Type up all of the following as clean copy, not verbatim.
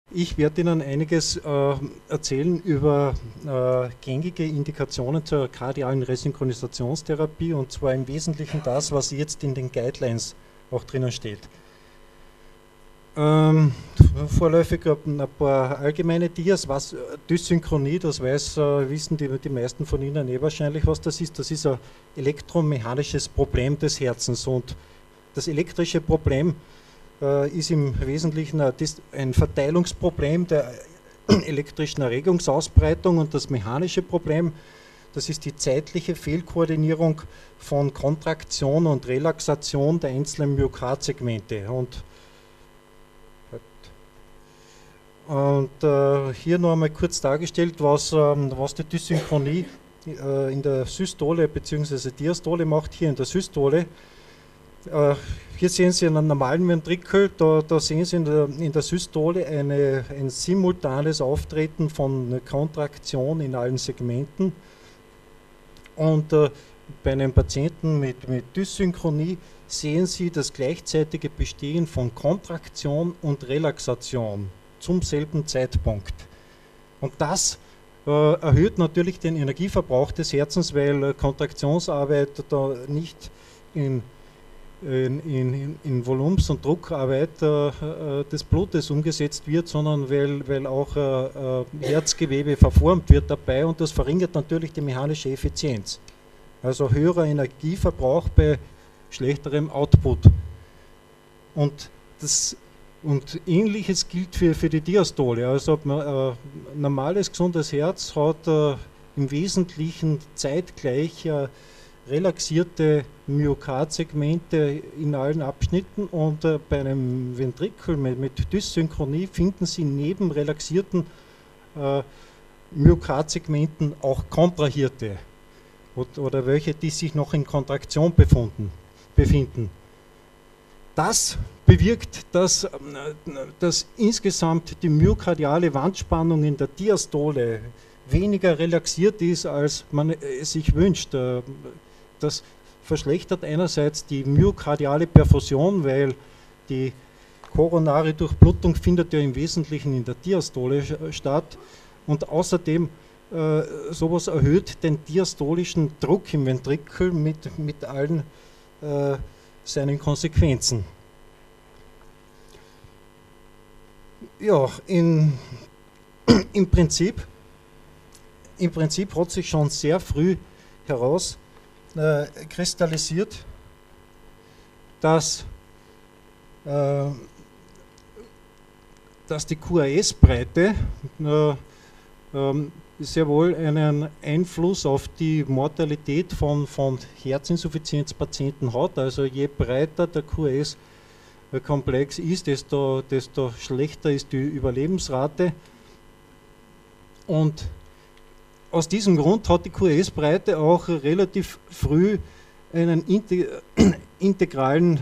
Ich werde Ihnen einiges erzählen über gängige Indikationen zur kardialen Resynchronisationstherapie, und zwar im Wesentlichen das, was jetzt in den Guidelines auch drinnen steht. Vorläufig ein paar allgemeine Dias. Was Dysynchronie, das wissen die meisten von Ihnen wahrscheinlich, was das ist. Das ist ein elektromechanisches Problem des Herzens, und das elektrische Problem ist im Wesentlichen ein Verteilungsproblem der elektrischen Erregungsausbreitung, und das mechanische Problem, das ist die zeitliche Fehlkoordinierung von Kontraktion und Relaxation der einzelnen Myokardsegmente. Und hier noch einmal kurz dargestellt, was die Dysynchronie in der Systole bzw. Diastole macht. Hier in der Systole, hier sehen Sie einen normalen Ventrikel, da sehen Sie in der Systole ein simultanes Auftreten von Kontraktion in allen Segmenten. Und bei einem Patienten mit Dysynchronie sehen Sie das gleichzeitige Bestehen von Kontraktion und Relaxation zum selben Zeitpunkt. Und das erhöht natürlich den Energieverbrauch des Herzens, weil Kontraktionsarbeit da nicht in Volumens- und Druckarbeit des Blutes umgesetzt wird, sondern weil auch Herzgewebe verformt wird dabei, und das verringert natürlich die mechanische Effizienz. Also höherer Energieverbrauch bei schlechterem Output. Und Ähnliches gilt für die Diastole. Also ein normales, gesundes Herz hat im Wesentlichen zeitgleich relaxierte Myokardsegmente in allen Abschnitten, und bei einem Ventrikel mit Dysynchronie finden Sie neben relaxierten Myokardsegmenten auch kontrahierte oder welche, die sich noch in Kontraktion befinden. Das bewirkt, dass insgesamt die myokardiale Wandspannung in der Diastole weniger relaxiert ist, als man es sich wünscht. Das verschlechtert einerseits die myokardiale Perfusion, weil die koronare Durchblutung findet ja im Wesentlichen in der Diastole statt, und außerdem sowas erhöht den diastolischen Druck im Ventrikel mit allen seinen Konsequenzen. Ja, im Prinzip hat sich schon sehr früh herauskristallisiert, dass die QRS-Breite sehr wohl einen Einfluss auf die Mortalität von Herzinsuffizienzpatienten hat. Also je breiter der QRS-Komplex ist, desto schlechter ist die Überlebensrate. Und aus diesem Grund hat die QRS-Breite auch relativ früh einen integralen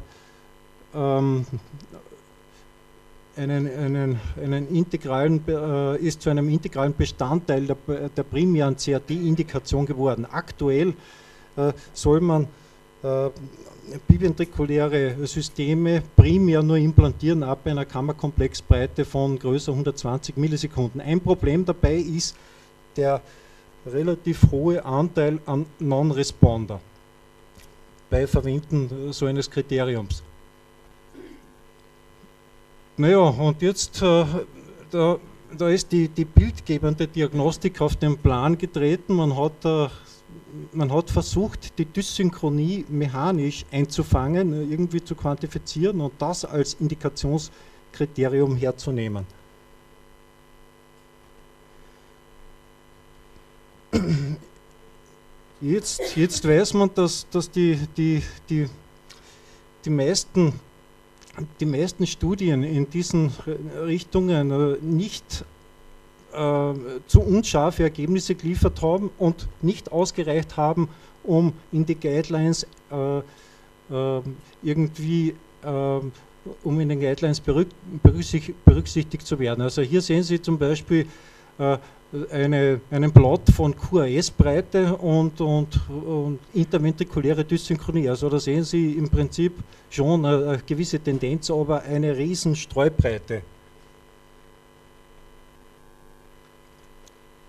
ist zu einem integralen Bestandteil der primären CRT-Indikation geworden. Aktuell soll man biventrikuläre Systeme primär nur implantieren ab einer Kammerkomplexbreite von größer 120 Millisekunden. Ein Problem dabei ist der relativ hohe Anteil an Non-Responder bei Verwenden so eines Kriteriums. Naja, und jetzt, da ist die bildgebende Diagnostik auf den Plan getreten. Man hat versucht, die Dysynchronie mechanisch einzufangen, irgendwie zu quantifizieren und das als Indikationskriterium herzunehmen. Jetzt weiß man, dass die meisten Studien in diesen Richtungen nicht zu unscharfe Ergebnisse geliefert haben und nicht ausgereicht haben, um in die Guidelines berücksichtigt zu werden. Also hier sehen Sie zum Beispiel einen Plot von QRS-Breite und interventrikuläre Dysynchronie. Also da sehen Sie im Prinzip schon eine gewisse Tendenz, aber eine riesen Streubreite.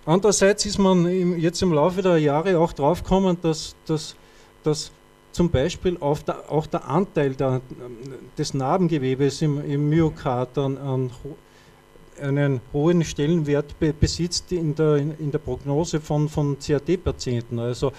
Andererseits ist man jetzt im Laufe der Jahre auch draufgekommen, dass zum Beispiel auch der Anteil des Narbengewebes im Myokard einen hohen Stellenwert besitzt in der Prognose von CAD-Patienten. Also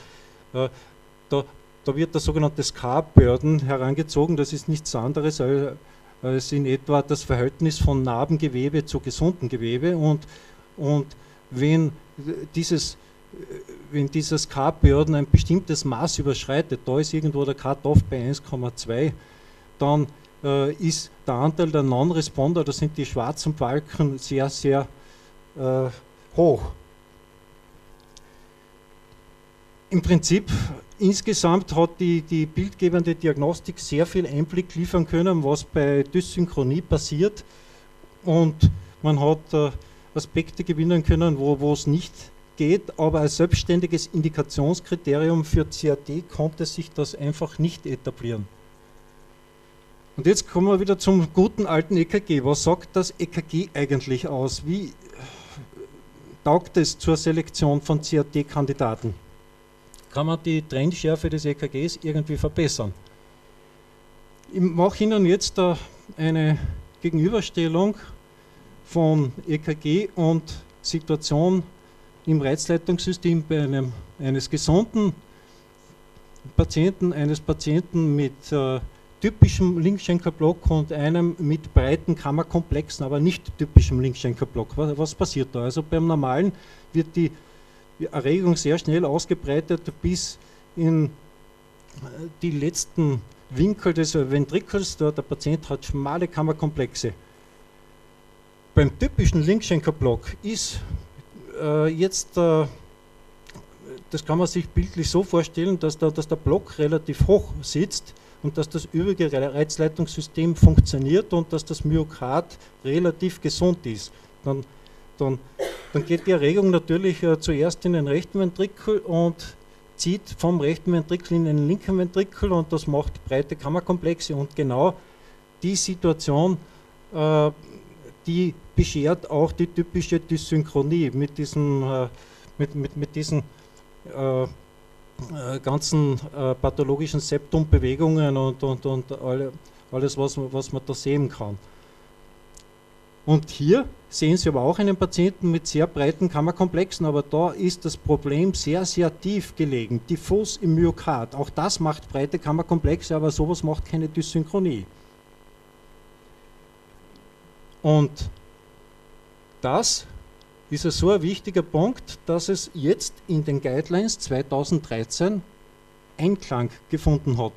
da wird der sogenannte Scar-Burden herangezogen. Das ist nichts anderes als in etwa das Verhältnis von Narbengewebe zu gesundem Gewebe. Und wenn dieses Scar-Burden ein bestimmtes Maß überschreitet, da ist irgendwo der Cut-Off bei 1,2, dann ist der Anteil der Non-Responder, das sind die schwarzen Balken, sehr, sehr hoch. Im Prinzip insgesamt hat die bildgebende Diagnostik sehr viel Einblick liefern können, was bei Dysynchronie passiert, und man hat Aspekte gewinnen können, wo es nicht geht, aber als selbstständiges Indikationskriterium für CAD konnte sich das einfach nicht etablieren. Und jetzt kommen wir wieder zum guten alten EKG. Was sagt das EKG eigentlich aus? Wie taugt es zur Selektion von CAD-Kandidaten? Kann man die Trendschärfe des EKGs irgendwie verbessern? Ich mache Ihnen jetzt eine Gegenüberstellung von EKG und Situation im Reizleitungssystem bei eines gesunden Patienten, eines Patienten mit typischem Linkschenkelblock und einem mit breiten Kammerkomplexen, aber nicht typischem Linkschenkelblock. Was passiert da? Also beim Normalen wird die Erregung sehr schnell ausgebreitet bis in die letzten Winkel des Ventrikels. Der Patient hat schmale Kammerkomplexe. Beim typischen Linkschenkelblock ist das kann man sich bildlich so vorstellen, dass der Block relativ hoch sitzt und dass das übrige Reizleitungssystem funktioniert und dass das Myokard relativ gesund ist. Dann geht die Erregung natürlich zuerst in den rechten Ventrikel und zieht vom rechten Ventrikel in den linken Ventrikel, und das macht breite Kammerkomplexe, und genau die Situation, die beschert auch die typische Dysynchronie mit diesen ganzen pathologischen Septumbewegungen und alles, was man da sehen kann. Und hier sehen Sie aber auch einen Patienten mit sehr breiten Kammerkomplexen, aber da ist das Problem sehr, sehr tief gelegen, diffus im Myokard. Auch das macht breite Kammerkomplexe, aber sowas macht keine Dysynchronie. Und das ist so ein wichtiger Punkt, dass es jetzt in den Guidelines 2013 Einklang gefunden hat.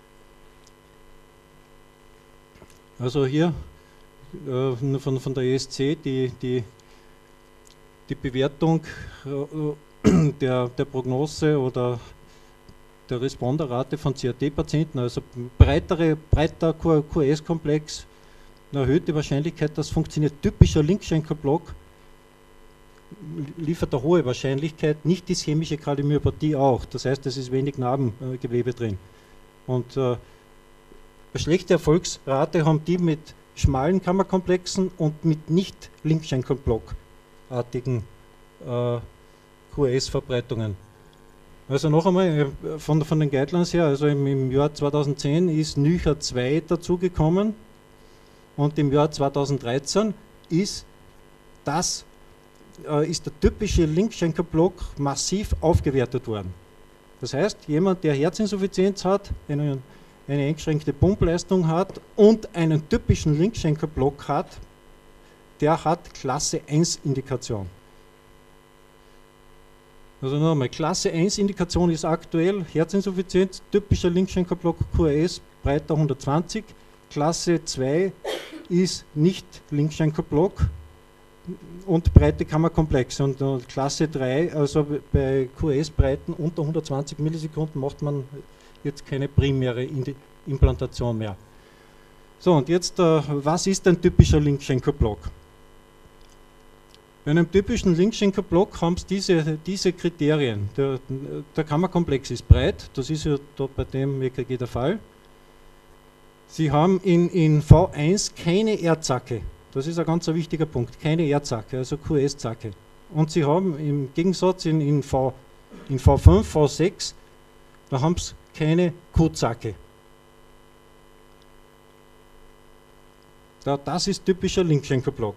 Also hier von der ESC die Bewertung der Prognose oder der Responderrate von CAD-Patienten, also breiter QRS-Komplex, eine erhöhte Wahrscheinlichkeit, das funktioniert. Typischer Linkschenkelblock liefert eine hohe Wahrscheinlichkeit, nicht die ischämische Kardiomyopathie auch. Das heißt, es ist wenig Narbengewebe drin. Und eine schlechte Erfolgsrate haben die mit schmalen Kammerkomplexen und mit nicht Linkschenkelblockartigen QRS-Verbreitungen. Also noch einmal von den Guidelines her, also im Jahr 2010 ist NYCHA 2 dazugekommen und im Jahr 2013 ist der typische Linkschenkelblock massiv aufgewertet worden. Das heißt, jemand, der Herzinsuffizienz hat, eine eingeschränkte Pumpleistung hat und einen typischen Linkschenkelblock hat, der hat Klasse 1 Indikation. Also nochmal, Klasse 1 Indikation ist aktuell Herzinsuffizienz, typischer Linkschenkelblock QRS, breiter 120, Klasse 2 ist nicht Linkschenkelblock und breite Kammerkomplexe, und Klasse 3, also bei QRS-Breiten unter 120 Millisekunden macht man jetzt keine primäre Implantation mehr. So, und jetzt, was ist ein typischer Linkschenkelblock? Bei einem typischen Linkschenkelblock haben Sie diese Kriterien. Der Kammerkomplex ist breit, das ist ja da bei dem EKG der Fall. Sie haben in V1 keine Erdzacke, das ist ein ganz wichtiger Punkt, keine Erdzacke, also QS-Zacke. und Sie haben im Gegensatz in V5, V6, da haben Sie keine Q-Zacke. Das ist typischer Linkschenkelblock.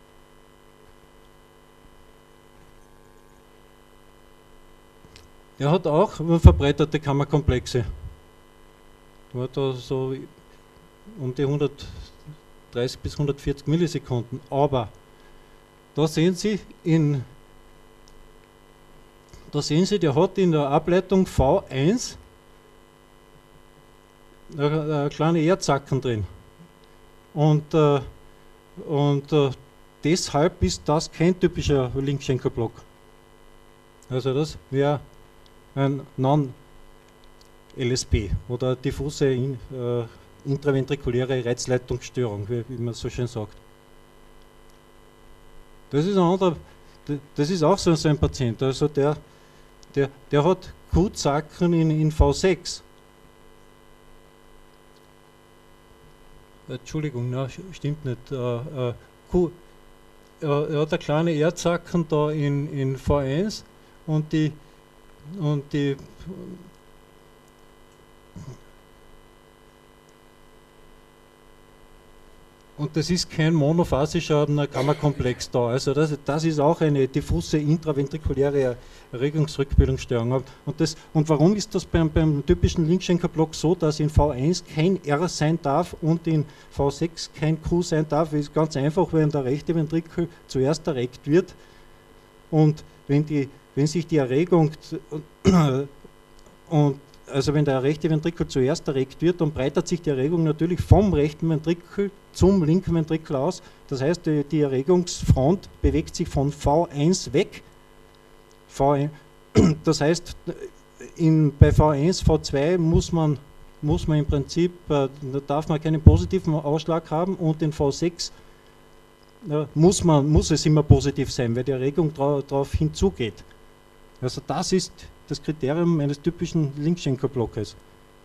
Er hat auch verbreiterte Kammerkomplexe. War da so um die 130 bis 140 Millisekunden. Aber da sehen Sie, der hat in der Ableitung V1 eine kleine Erdzacken drin. Und deshalb ist das kein typischer Linkschenkelblock. Also das wäre ein Non-LSB oder diffuse intraventrikuläre Reizleitungsstörung, wie man so schön sagt. Das ist ein anderer, das ist auch so ein Patient, also der hat Q-Zacken in V6. Entschuldigung, nein, stimmt nicht. Er hat eine kleine Erdzacken da in V1 und das ist kein monophasischer Kammerkomplex da. Also das ist auch eine diffuse intraventrikuläre Erregungsrückbildungsstörung. Und warum ist das beim typischen Linkschenkelblock so, dass in V1 kein R sein darf und in V6 kein Q sein darf? Das ist ganz einfach, wenn der rechte Ventrikel zuerst erregt wird und wenn sich die Erregung also wenn der rechte Ventrikel zuerst erregt wird, dann breitet sich die Erregung natürlich vom rechten Ventrikel zum linken Ventrikel aus. Das heißt, die Erregungsfront bewegt sich von V1 weg. Das heißt, bei V1, V2 muss man im Prinzip, da darf man keinen positiven Ausschlag haben, und in V6 muss es immer positiv sein, weil die Erregung darauf hinzugeht. Also das ist das Kriterium eines typischen Linkschenkelblockes.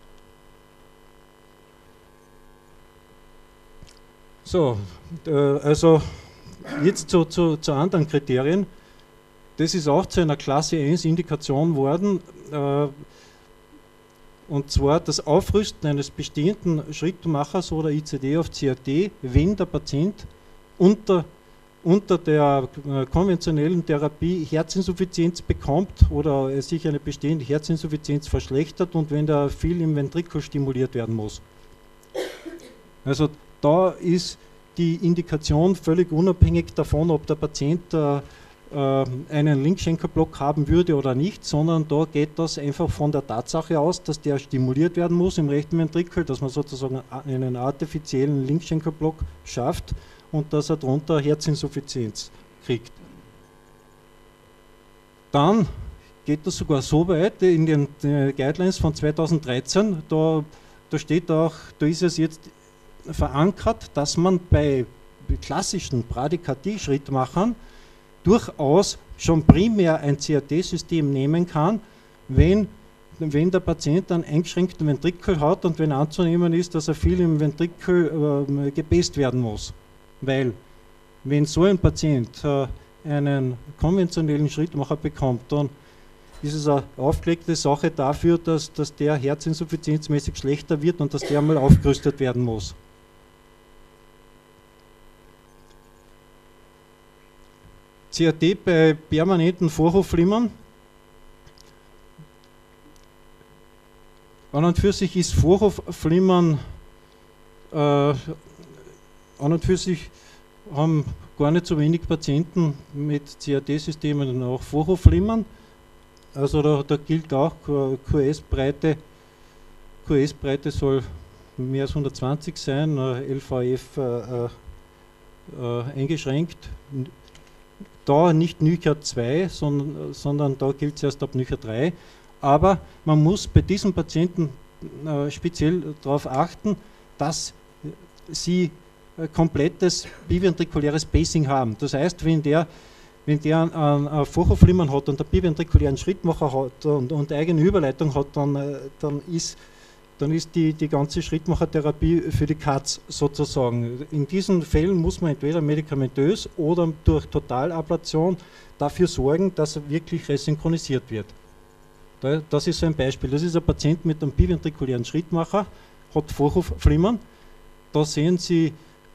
So, also jetzt zu anderen Kriterien. Das ist auch zu einer Klasse 1 Indikation worden, und zwar das Aufrüsten eines bestehenden Schrittmachers oder ICD auf CAD, wenn der Patient unter der konventionellen Therapie Herzinsuffizienz bekommt oder sich eine bestehende Herzinsuffizienz verschlechtert und wenn da viel im Ventrikel stimuliert werden muss. Also da ist die Indikation völlig unabhängig davon, ob der Patient einen Linkschenkelblock haben würde oder nicht, sondern da geht das einfach von der Tatsache aus, dass der stimuliert werden muss im rechten Ventrikel, dass man sozusagen einen artifiziellen Linkschenkelblock schafft und dass er darunter Herzinsuffizienz kriegt. Dann geht das sogar so weit in den Guidelines von 2013, da steht auch, da ist es jetzt verankert, dass man bei klassischen Bradykardie-Schrittmachern durchaus schon primär ein CAD-System nehmen kann, wenn der Patient einen eingeschränkten Ventrikel hat und wenn anzunehmen ist, dass er viel im Ventrikel gebäst werden muss. Weil, wenn so ein Patient einen konventionellen Schrittmacher bekommt, dann ist es eine aufgelegte Sache dafür, dass der herzinsuffizienzmäßig schlechter wird und dass der mal aufgerüstet werden muss. CAD bei permanenten Vorhofflimmern. An und für sich ist Vorhofflimmern, an und für sich haben gar nicht so wenig Patienten mit CAD-Systemen auch Vorhofflimmern. Also da gilt auch QS-Breite soll mehr als 120 sein, LVF eingeschränkt. Da nicht NYCHA 2, sondern da gilt es erst ab NYCHA 3. Aber man muss bei diesen Patienten speziell darauf achten, dass sie komplettes biventrikuläres Pacing haben. Das heißt, wenn der ein Vorhofflimmern hat und einen biventrikulären Schrittmacher hat und eigene Überleitung hat, dann ist dann ist die ganze Schrittmachertherapie für die Katz sozusagen. In diesen Fällen muss man entweder medikamentös oder durch Totalablation dafür sorgen, dass er wirklich resynchronisiert wird. Das ist so ein Beispiel. Das ist ein Patient mit einem biventrikulären Schrittmacher, hat Vorhofflimmern. Da sehen Sie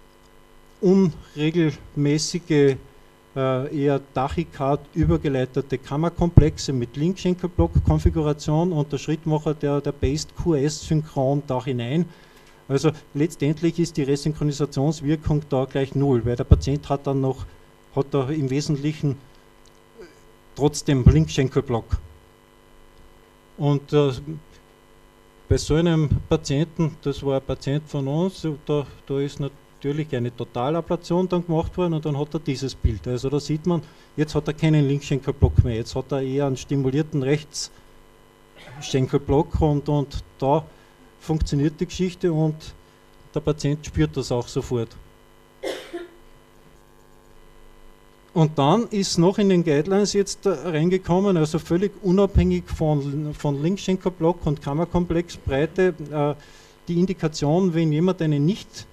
unregelmäßige, eher Tachykard übergeleitete Kammerkomplexe mit Linkschenkelblock-Konfiguration und der Schrittmacher, der based QS synchron da hinein. Also letztendlich ist die Resynchronisationswirkung da gleich null, weil der Patient hat dann noch, hat da im Wesentlichen trotzdem Linkschenkelblock. Und bei so einem Patienten, das war ein Patient von uns, da ist natürlich eine Totalablation dann gemacht worden und dann hat er dieses Bild. Also da sieht man, jetzt hat er keinen Linkschenkelblock mehr, jetzt hat er eher einen stimulierten Rechtsschenkelblock und da funktioniert die Geschichte und der Patient spürt das auch sofort. Und dann ist noch in den Guidelines jetzt reingekommen, also völlig unabhängig von Linkschenkelblock und Kammerkomplexbreite, die Indikation, wenn jemand ein nicht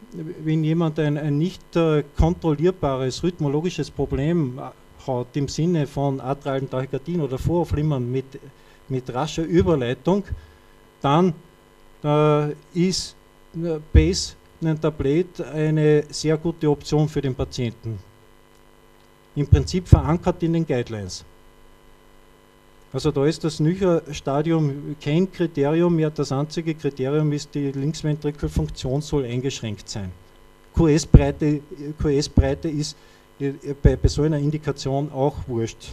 kontrollierbares rhythmologisches Problem hat, im Sinne von atrialen Tachykardien oder Vorhofflimmern mit rascher Überleitung, dann ist Base Tablet eine sehr gute Option für den Patienten. Im Prinzip verankert in den Guidelines. Also da ist das Nücher-Stadium kein Kriterium mehr, das einzige Kriterium ist, die Linksventrikelfunktion soll eingeschränkt sein. QS-Breite ist bei so einer Indikation auch wurscht.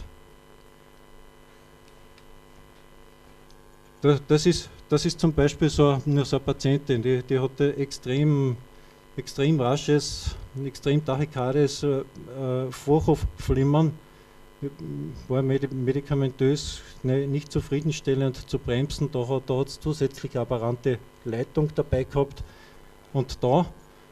Das ist zum Beispiel so eine Patientin, die hatte extrem rasches, extrem tachykades Vorhofflimmern, war medikamentös nicht zufriedenstellend zu bremsen, da hat es zusätzlich aberrante Leitung dabei gehabt und da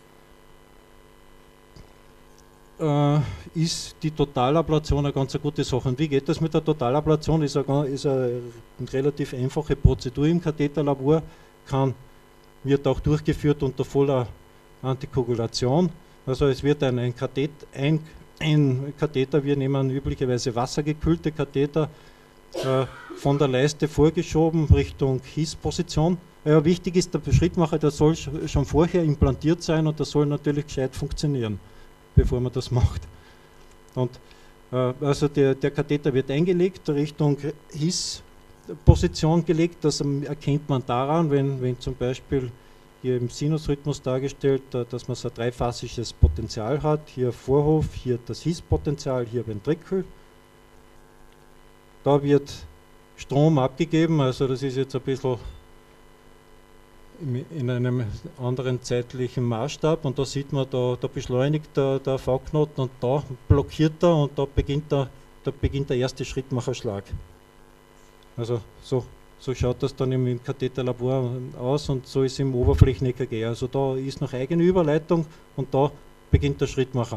ist die Totalablation eine ganz gute Sache. Und wie geht das mit der Totalablation? Ist eine relativ einfache Prozedur im Katheterlabor, wird auch durchgeführt unter voller Antikoagulation. Also es wird ein Katheter, wir nehmen üblicherweise wassergekühlte Katheter, von der Leiste vorgeschoben Richtung Hissposition. Ja, wichtig ist, der Schrittmacher, der soll schon vorher implantiert sein und das soll natürlich gescheit funktionieren, bevor man das macht. Und also der Katheter wird eingelegt, Richtung Hissposition gelegt, das erkennt man daran, wenn zum Beispiel hier im Sinusrhythmus dargestellt, dass man so ein dreiphasiges Potential hat, hier Vorhof, hier das Hisspotenzial, hier Ventrikel. Da wird Strom abgegeben, also das ist jetzt ein bisschen in einem anderen zeitlichen Maßstab und da sieht man, da beschleunigt der V-Knoten und da blockiert er und da beginnt der erste Schrittmacherschlag. Also so schaut das dann im Katheterlabor aus und so ist im Oberflächen-EKG. Also da ist noch eigene Überleitung und da beginnt der Schrittmacher.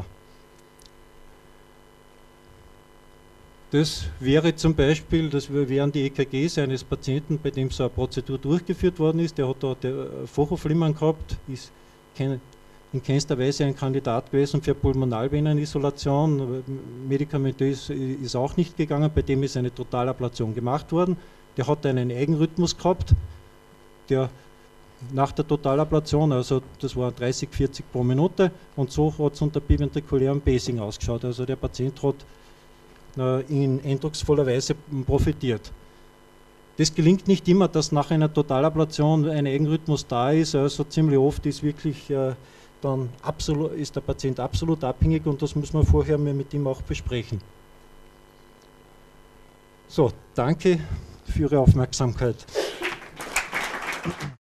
Das wäre zum Beispiel, das wären die EKGs eines Patienten, bei dem so eine Prozedur durchgeführt worden ist. Der hat da Vorhofflimmern gehabt, ist in keinster Weise ein Kandidat gewesen für Pulmonalvenenisolation. Medikamentös ist auch nicht gegangen, bei dem ist eine Totalablation gemacht worden. Der hat einen Eigenrhythmus gehabt, der nach der Totalablation, also das waren 30, 40 pro Minute und so hat es unter biventrikulärem Pacing ausgeschaut. Also der Patient hat in eindrucksvoller Weise profitiert. Das gelingt nicht immer, dass nach einer Totalablation ein Eigenrhythmus da ist, also ziemlich oft ist wirklich dann ist der Patient absolut abhängig und das muss man vorher mit ihm auch besprechen. So, danke für Ihre Aufmerksamkeit.